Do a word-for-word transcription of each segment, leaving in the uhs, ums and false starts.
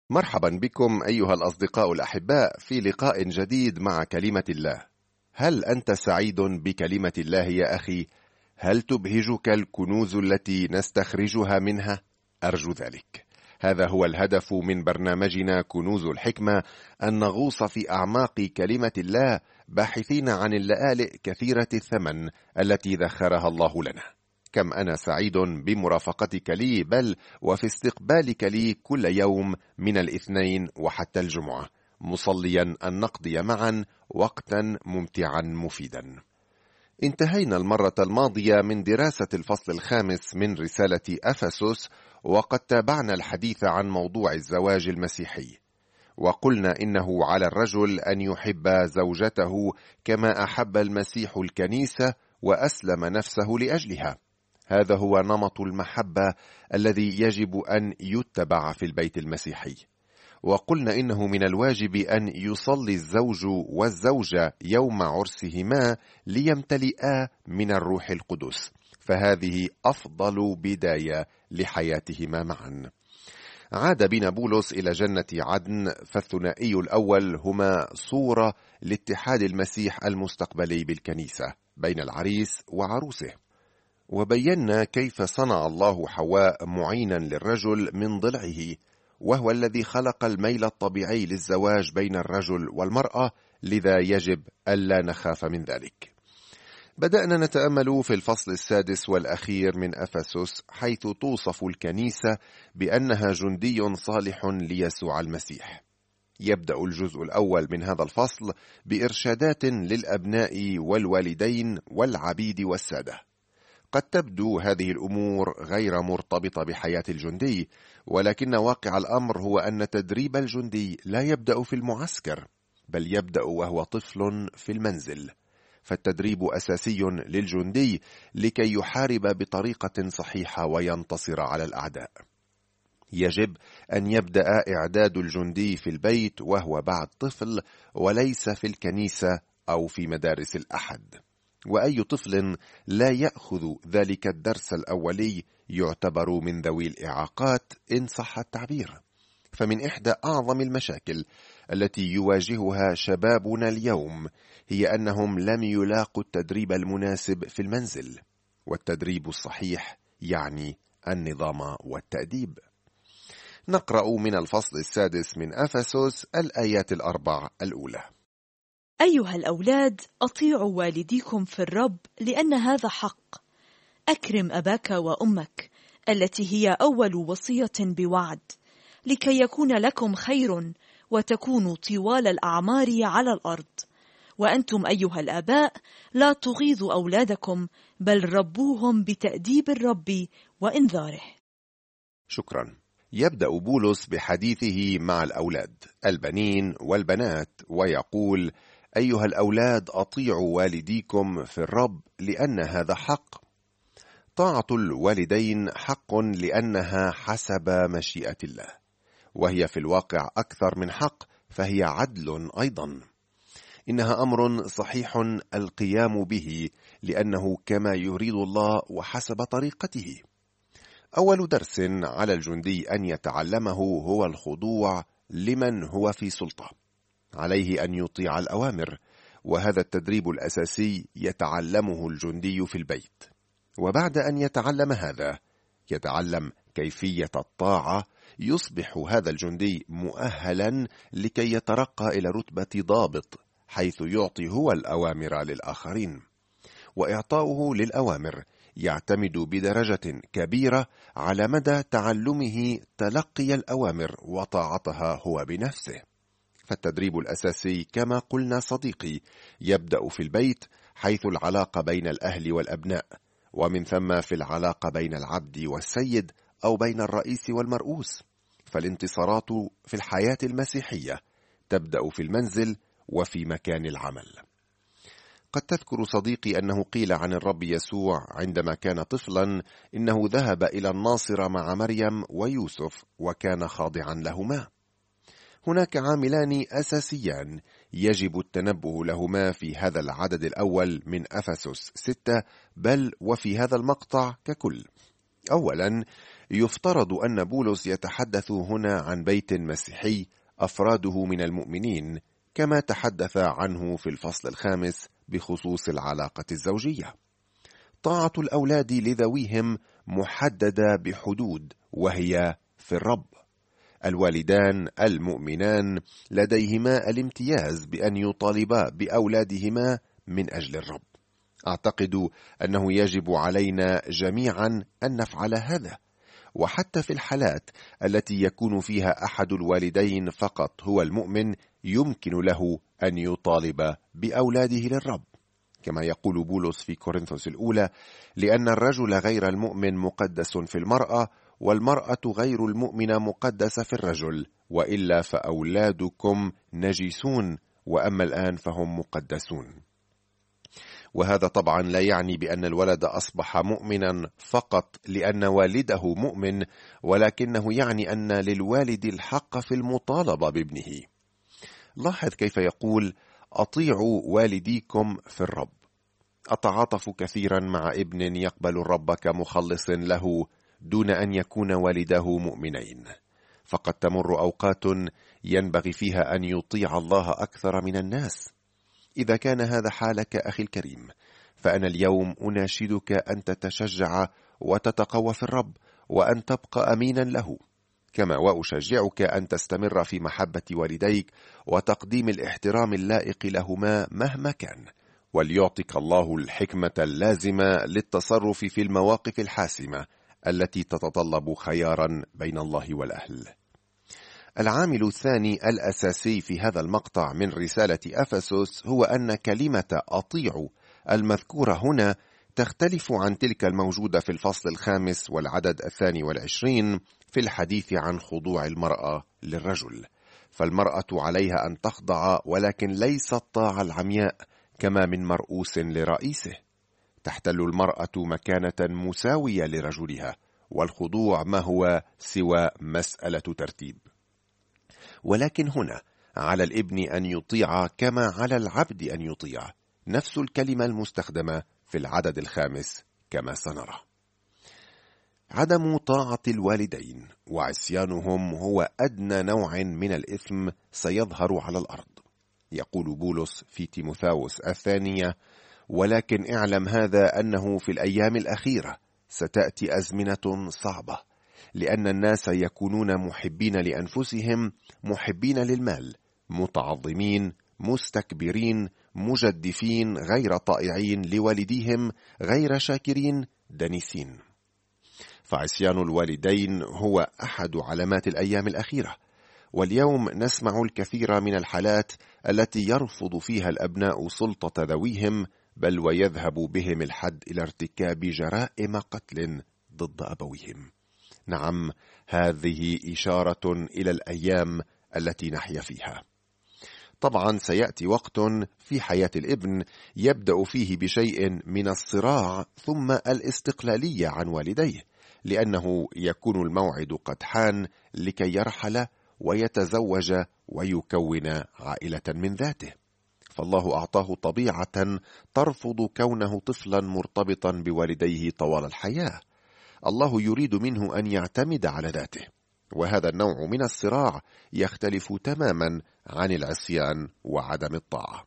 مرحبا بكم أيها الأصدقاء الأحباء في لقاء جديد مع كلمة الله. هل أنت سعيد بكلمة الله يا أخي؟ هل تبهجك الكنوز التي نستخرجها منها؟ أرجو ذلك. هذا هو الهدف من برنامجنا كنوز الحكمة، أن نغوص في أعماق كلمة الله باحثين عن اللآلئ كثيرة الثمن التي ذخرها الله لنا. كم أنا سعيد بمرافقتك لي، بل وفي استقبالك لي كل يوم من الاثنين وحتى الجمعة، مصليا أن نقضي معا وقتا ممتعا مفيدا. انتهينا المرة الماضية من دراسة الفصل الخامس من رسالة أفسس، وقد تابعنا الحديث عن موضوع الزواج المسيحي، وقلنا إنه على الرجل أن يحب زوجته كما أحب المسيح الكنيسة وأسلم نفسه لأجلها. هذا هو نمط المحبة الذي يجب أن يتبع في البيت المسيحي. وقلنا إنه من الواجب أن يصلي الزوج والزوجة يوم عرسهما ليمتلئا من الروح القدس، فهذه أفضل بداية لحياتهما معا. عاد بنا بولس إلى جنة عدن، فالثنائي الأول هما صورة لاتحاد المسيح المستقبلي بالكنيسة بين العريس وعروسه. وبينا كيف صنع الله حواء معينا للرجل من ضلعه، وهو الذي خلق الميل الطبيعي للزواج بين الرجل والمرأة، لذا يجب ألا نخاف من ذلك. بدأنا نتأمل في الفصل السادس والأخير من أفسس، حيث توصف الكنيسة بأنها جندي صالح ليسوع المسيح. يبدأ الجزء الأول من هذا الفصل بإرشادات للأبناء والوالدين والعبيد والسادة. قد تبدو هذه الأمور غير مرتبطة بحياة الجندي، ولكن واقع الأمر هو أن تدريب الجندي لا يبدأ في المعسكر، بل يبدأ وهو طفل في المنزل. فالتدريب أساسي للجندي لكي يحارب بطريقة صحيحة وينتصر على الأعداء. يجب أن يبدأ إعداد الجندي في البيت وهو بعد طفل، وليس في الكنيسة أو في مدارس الأحد. وأي طفل لا يأخذ ذلك الدرس الأولي يعتبر من ذوي الإعاقات إن صح التعبير. فمن إحدى أعظم المشاكل التي يواجهها شبابنا اليوم هي أنهم لم يلاقوا التدريب المناسب في المنزل، والتدريب الصحيح يعني النظام والتأديب. نقرأ من الفصل السادس من أفسس الآيات الأربع الأولى. أيها الأولاد، أطيعوا والديكم في الرب، لأن هذا حق. أكرم أباك وأمك، التي هي أول وصية بوعد، لكي يكون لكم خير وتكونوا طوال الأعمار على الأرض. وأنتم أيها الآباء لا تغيظوا أولادكم، بل ربوهم بتأديب الرب وإنذاره. شكرا. يبدأ بولس بحديثه مع الأولاد البنين والبنات، ويقول: أيها الأولاد أطيعوا والديكم في الرب، لأن هذا حق. طاعة الوالدين حق لأنها حسب مشيئة الله، وهي في الواقع أكثر من حق، فهي عدل أيضا. إنها أمر صحيح القيام به، لأنه كما يريد الله وحسب طريقته. أول درس على الجندي أن يتعلمه هو الخضوع لمن هو في سلطة. عليه أن يطيع الأوامر، وهذا التدريب الأساسي يتعلمه الجندي في البيت. وبعد أن يتعلم هذا، يتعلم كيفية الطاعة، يصبح هذا الجندي مؤهلا لكي يترقى إلى رتبة ضابط، حيث يعطي هو الأوامر للآخرين. وإعطاؤه للأوامر يعتمد بدرجة كبيرة على مدى تعلمه تلقي الأوامر وطاعتها هو بنفسه. فالتدريب الأساسي كما قلنا صديقي يبدأ في البيت، حيث العلاقة بين الأهل والأبناء، ومن ثم في العلاقة بين العبد والسيد أو بين الرئيس والمرؤوس. فالانتصارات في الحياة المسيحية تبدأ في المنزل وفي مكان العمل. قد تذكر صديقي أنه قيل عن الرب يسوع عندما كان طفلا إنه ذهب إلى الناصرة مع مريم ويوسف وكان خاضعا لهما. هناك عاملان أساسيان يجب التنبه لهما في هذا العدد الأول من أفسس ستة، بل وفي هذا المقطع ككل. أولا، يفترض أن بولس يتحدث هنا عن بيت مسيحي أفراده من المؤمنين، كما تحدث عنه في الفصل الخامس بخصوص العلاقة الزوجية. طاعة الأولاد لذويهم محددة بحدود، وهي في الرب. الوالدان المؤمنان لديهما الامتياز بأن يطالبا بأولادهما من أجل الرب. أعتقد أنه يجب علينا جميعا أن نفعل هذا، وحتى في الحالات التي يكون فيها أحد الوالدين فقط هو المؤمن يمكن له أن يطالب بأولاده للرب، كما يقول بولس في كورنثوس الأولى: لأن الرجل غير المؤمن مقدس في المرأة، والمرأة غير المؤمنة مقدسة في الرجل، وإلا فأولادكم نجسون، وأما الآن فهم مقدسون. وهذا طبعا لا يعني بأن الولد أصبح مؤمنا فقط لأن والده مؤمن، ولكنه يعني أن للوالد الحق في المطالبة بابنه. لاحظ كيف يقول: أطيعوا والديكم في الرب. أتعاطف كثيرا مع ابن يقبل الرب كمخلص له دون أن يكون والداه مؤمنين، فقد تمر أوقات ينبغي فيها أن يطيع الله أكثر من الناس. إذا كان هذا حالك أخي الكريم، فأنا اليوم أناشدك أن تتشجع وتتقوى في الرب، وأن تبقى أمينا له، كما وأشجعك أن تستمر في محبة والديك وتقديم الاحترام اللائق لهما مهما كان، وليعطيك الله الحكمة اللازمة للتصرف في المواقف الحاسمة التي تتطلب خيارا بين الله والأهل. العامل الثاني الأساسي في هذا المقطع من رسالة أفسس هو أن كلمة أطيعوا المذكورة هنا تختلف عن تلك الموجودة في الفصل الخامس والعدد الثاني والعشرين في الحديث عن خضوع المرأة للرجل. فالمرأة عليها أن تخضع، ولكن ليس الطاعة العمياء كما من مرؤوس لرئيسه. تحتل المرأة مكانة مساوية لرجلها، والخضوع ما هو سوى مسألة ترتيب. ولكن هنا على الابن أن يطيع كما على العبد أن يطيع، نفس الكلمة المستخدمة في العدد الخامس كما سنرى. عدم طاعة الوالدين وعصيانهم هو أدنى نوع من الإثم سيظهر على الأرض. يقول بولس في تيموثاوس الثانية: ولكن اعلم هذا أنه في الأيام الأخيرة ستأتي أزمنة صعبة، لأن الناس يكونون محبين لأنفسهم، محبين للمال، متعظمين، مستكبرين، مجدفين، غير طائعين لوالديهم، غير شاكرين، دنيسين. فعصيان الوالدين هو أحد علامات الأيام الأخيرة، واليوم نسمع الكثير من الحالات التي يرفض فيها الأبناء سلطة ذويهم، بل ويذهب بهم الحد إلى ارتكاب جرائم قتل ضد أبويهم. نعم، هذه إشارة إلى الأيام التي نحيا فيها. طبعا سيأتي وقت في حياة الابن يبدأ فيه بشيء من الصراع ثم الاستقلالية عن والديه، لأنه يكون الموعد قد حان لكي يرحل ويتزوج ويكون عائلة من ذاته. فالله أعطاه طبيعة ترفض كونه طفلا مرتبطا بوالديه طوال الحياة. الله يريد منه أن يعتمد على ذاته، وهذا النوع من الصراع يختلف تماما عن العصيان وعدم الطاعة.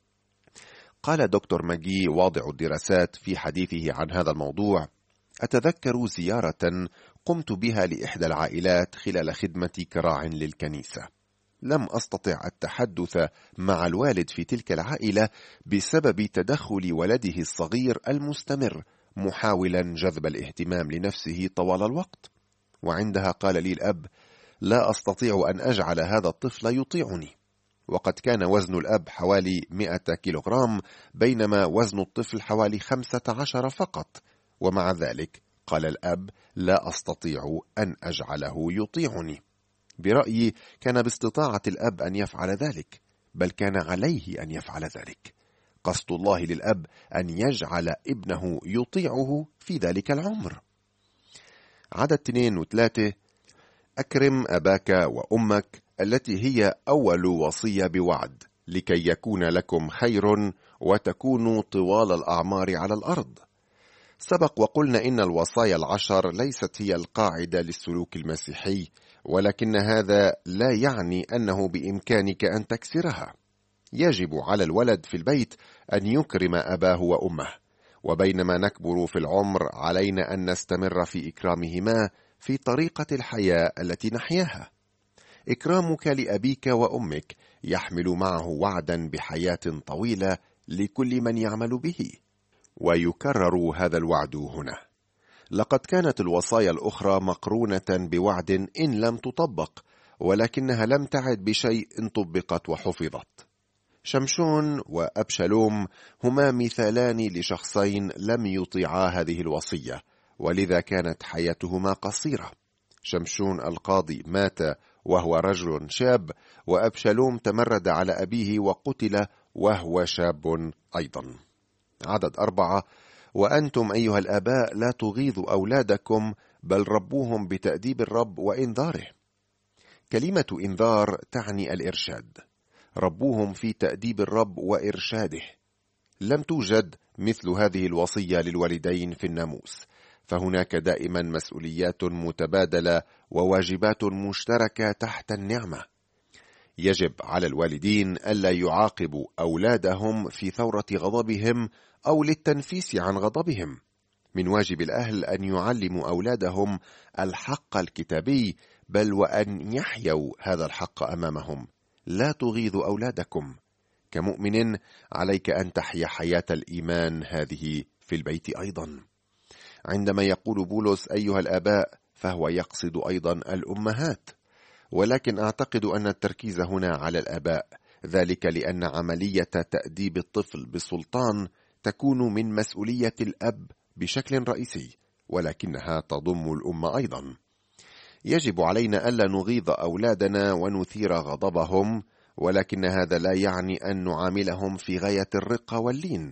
قال دكتور ماجي واضع الدراسات في حديثه عن هذا الموضوع: أتذكر زيارة قمت بها لإحدى العائلات خلال خدمتي كراع للكنيسة. لم أستطع التحدث مع الوالد في تلك العائلة بسبب تدخل ولده الصغير المستمر، محاولا جذب الاهتمام لنفسه طوال الوقت. وعندها قال لي الأب: لا أستطيع أن أجعل هذا الطفل يطيعني. وقد كان وزن الأب حوالي مئة كيلوغرام، بينما وزن الطفل حوالي خمسة عشر فقط، ومع ذلك قال الأب: لا أستطيع أن أجعله يطيعني. برأيي كان باستطاعة الأب أن يفعل ذلك، بل كان عليه أن يفعل ذلك. قصد الله للأب أن يجعل ابنه يطيعه في ذلك العمر. عدد اثنين وثلاثة: أكرم أباك وأمك التي هي أول وصية بوعد، لكي يكون لكم خير وتكونوا طوال الأعمار على الأرض. سبق وقلنا إن الوصايا العشر ليست هي القاعدة للسلوك المسيحي، ولكن هذا لا يعني أنه بإمكانك أن تكسرها. يجب على الولد في البيت أن يكرم أباه وأمه، وبينما نكبر في العمر علينا أن نستمر في إكرامهما في طريقة الحياة التي نحياها. إكرامك لأبيك وأمك يحمل معه وعدا بحياة طويلة لكل من يعمل به، ويكرر هذا الوعد هنا. لقد كانت الوصايا الأخرى مقرونة بوعد إن لم تطبق، ولكنها لم تعد بشيء إن طبقت وحفظت. شمشون وأبشالوم هما مثالان لشخصين لم يطيعا هذه الوصية، ولذا كانت حياتهما قصيرة. شمشون القاضي مات وهو رجل شاب، وأبشالوم تمرد على أبيه وقتل وهو شاب أيضا. عدد أربعة: وأنتم أيها الآباء لا تغيظوا أولادكم، بل ربوهم بتأديب الرب وإنذاره. كلمة إنذار تعني الإرشاد. ربوهم في تأديب الرب وإرشاده. لم توجد مثل هذه الوصية للوالدين في الناموس، فهناك دائما مسؤوليات متبادلة وواجبات مشتركة تحت النعمة. يجب على الوالدين ألا يعاقبوا أولادهم في ثورة غضبهم أو للتنفيس عن غضبهم. من واجب الأهل أن يعلموا أولادهم الحق الكتابي، بل وأن يحيوا هذا الحق أمامهم. لا تغيظوا أولادكم. كمؤمن عليك أن تحيا حياة الإيمان هذه في البيت أيضا. عندما يقول بولس أيها الآباء فهو يقصد أيضا الأمهات، ولكن أعتقد أن التركيز هنا على الآباء، ذلك لأن عملية تأديب الطفل بسلطان تكون من مسؤولية الأب بشكل رئيسي، ولكنها تضم الأم أيضا. يجب علينا ألا نغيظ أولادنا ونثير غضبهم، ولكن هذا لا يعني أن نعاملهم في غاية الرقة واللين.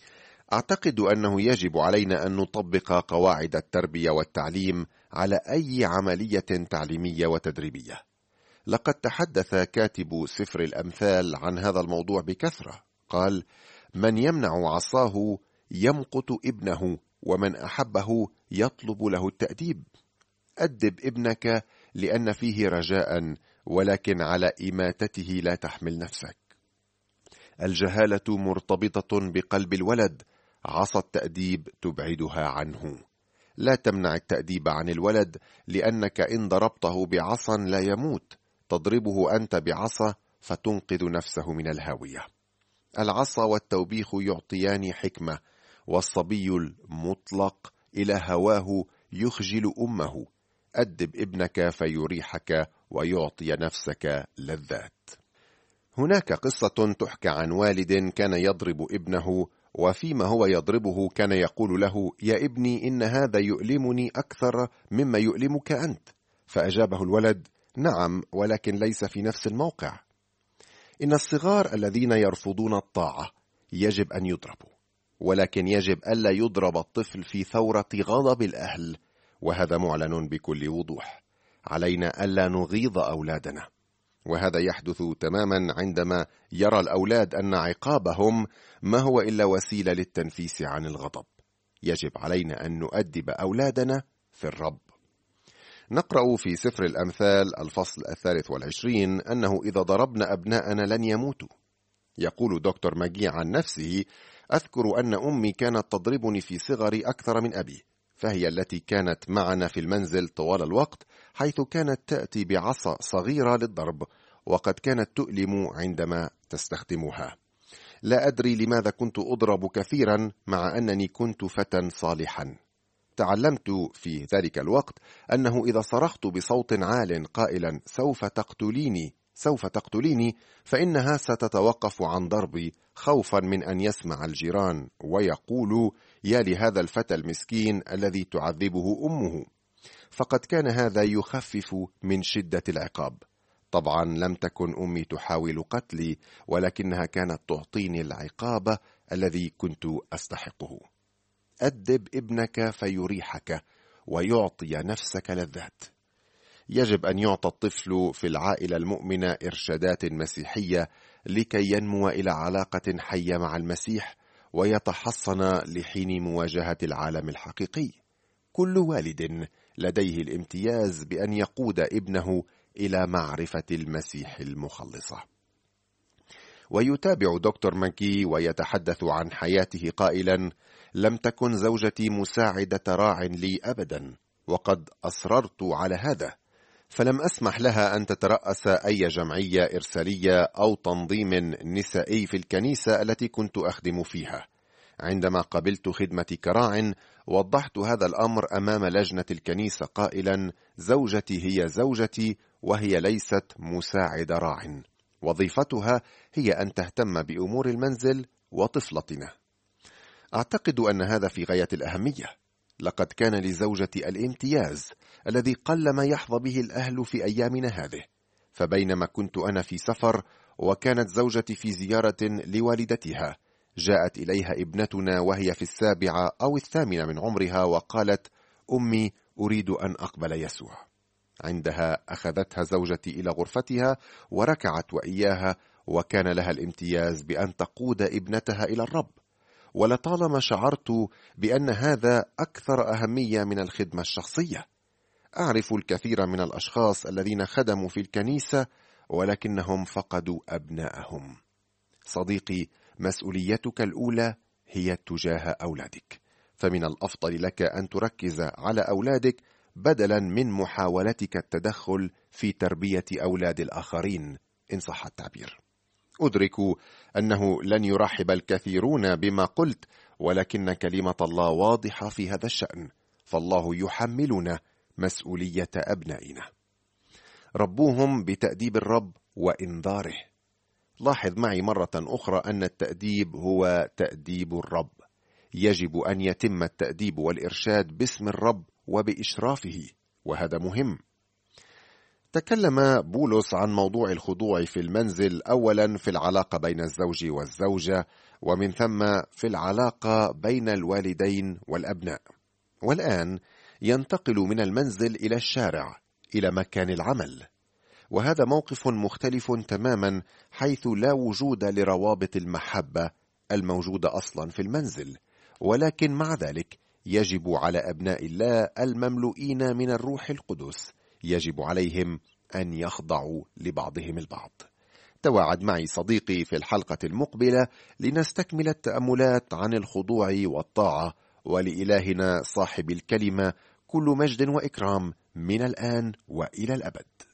أعتقد أنه يجب علينا أن نطبق قواعد التربية والتعليم على أي عملية تعليمية وتدريبية. لقد تحدث كاتب سفر الأمثال عن هذا الموضوع بكثرة. قال: من يمنع عصاه يمقت ابنه، ومن أحبه يطلب له التأديب. أدب ابنك لأن فيه رجاء، ولكن على إماتته لا تحمل نفسك. الجهالة مرتبطة بقلب الولد، عصا التأديب تبعدها عنه. لا تمنع التأديب عن الولد، لأنك إن ضربته بعصا لا يموت، تضربه أنت بعصا فتنقذ نفسه من الهاوية. العصا والتوبيخ يعطيان حكمة، والصبي المطلق إلى هواه يخجل أمه. أدب ابنك فيريحك ويعطي نفسك لذات. هناك قصة تحكى عن والد كان يضرب ابنه، وفيما هو يضربه كان يقول له: يا ابني، إن هذا يؤلمني أكثر مما يؤلمك أنت. فأجابه الولد: نعم، ولكن ليس في نفس الموقع. إن الصغار الذين يرفضون الطاعة يجب أن يضربوا، ولكن يجب ألا يضرب الطفل في ثورة غضب الأهل، وهذا معلن بكل وضوح. علينا ألا نغيظ أولادنا، وهذا يحدث تماما عندما يرى الأولاد أن عقابهم ما هو إلا وسيلة للتنفيس عن الغضب. يجب علينا أن نؤدب أولادنا في الرب. نقرأ في سفر الأمثال الفصل الثالث والعشرين أنه إذا ضربنا أبناءنا لن يموتوا. يقول دكتور ماجي عن نفسه: أذكر أن أمي كانت تضربني في صغري أكثر من أبي، فهي التي كانت معنا في المنزل طوال الوقت، حيث كانت تأتي بعصا صغيرة للضرب، وقد كانت تؤلم عندما تستخدمها. لا أدري لماذا كنت أضرب كثيرا مع أنني كنت فتى صالحا. تعلمت في ذلك الوقت أنه إذا صرخت بصوت عال قائلا: سوف تقتليني سوف تقتليني، فإنها ستتوقف عن ضربي، خوفا من أن يسمع الجيران ويقولوا: يا لهذا الفتى المسكين الذي تعذبه أمه. فقد كان هذا يخفف من شدة العقاب. طبعا لم تكن أمي تحاول قتلي، ولكنها كانت تعطيني العقاب الذي كنت أستحقه. أدب ابنك فيريحك ويعطي نفسك لذات. يجب أن يعطى الطفل في العائلة المؤمنة إرشادات مسيحية لكي ينمو إلى علاقة حية مع المسيح، ويتحصن لحين مواجهة العالم الحقيقي. كل والد لديه الامتياز بأن يقود ابنه إلى معرفة المسيح المخلصة. ويتابع دكتور ماكي ويتحدث عن حياته قائلا: لم تكن زوجتي مساعدة راع لي أبدا، وقد أصررت على هذا، فلم أسمح لها أن تترأس أي جمعية إرسالية أو تنظيم نسائي في الكنيسة التي كنت أخدم فيها. عندما قبلت خدمتي كراع وضحت هذا الأمر أمام لجنة الكنيسة قائلا: زوجتي هي زوجتي وهي ليست مساعد راع، وظيفتها هي أن تهتم بأمور المنزل وطفلتنا. أعتقد أن هذا في غاية الأهمية. لقد كان لزوجتي الامتياز الذي قلما يحظى به الأهل في أيامنا هذه، فبينما كنت أنا في سفر وكانت زوجتي في زيارة لوالدتها، جاءت إليها ابنتنا وهي في السابعة أو الثامنة من عمرها وقالت: أمي، أريد أن أقبل يسوع. عندها أخذتها زوجتي إلى غرفتها وركعت وإياها، وكان لها الامتياز بأن تقود ابنتها إلى الرب. ولطالما شعرت بأن هذا أكثر أهمية من الخدمة الشخصية. أعرف الكثير من الأشخاص الذين خدموا في الكنيسة ولكنهم فقدوا أبنائهم. صديقي، مسؤوليتك الأولى هي تجاه أولادك، فمن الأفضل لك أن تركز على أولادك بدلا من محاولتك التدخل في تربية أولاد الآخرين، إن صح التعبير. أدرك أنه لن يرحب الكثيرون بما قلت، ولكن كلمة الله واضحة في هذا الشأن، فالله يحملنا مسؤولية أبنائنا. ربوهم بتأديب الرب وإنذاره. لاحظ معي مرة أخرى أن التأديب هو تأديب الرب. يجب أن يتم التأديب والإرشاد باسم الرب وبإشرافه، وهذا مهم. تكلم بولس عن موضوع الخضوع في المنزل، أولا في العلاقة بين الزوج والزوجة، ومن ثم في العلاقة بين الوالدين والأبناء. والآن ينتقل من المنزل إلى الشارع، إلى مكان العمل، وهذا موقف مختلف تماما، حيث لا وجود لروابط المحبة الموجودة أصلا في المنزل. ولكن مع ذلك يجب على أبناء الله المملوئين من الروح القدس، يجب عليهم أن يخضعوا لبعضهم البعض. تواعد معي صديقي في الحلقة المقبلة لنستكمل التأملات عن الخضوع والطاعة، ولإلهنا صاحب الكلمة كل مجد وإكرام من الآن وإلى الأبد.